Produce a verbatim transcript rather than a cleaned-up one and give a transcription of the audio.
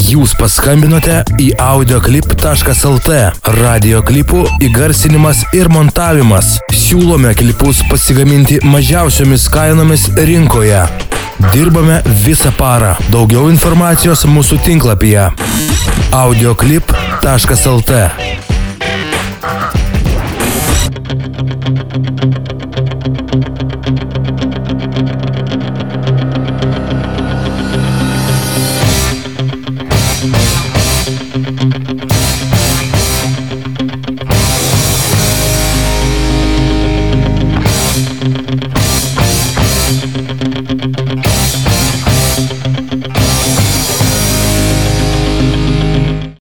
Jūs paskambinote į audioklip taškas lt. Radio klipų įgarsinimas ir montavimas. Siūlome klipus pasigaminti mažiausiomis kainomis rinkoje. Dirbame visą parą. Daugiau informacijos mūsų tinklapyje audioklip taškas lt.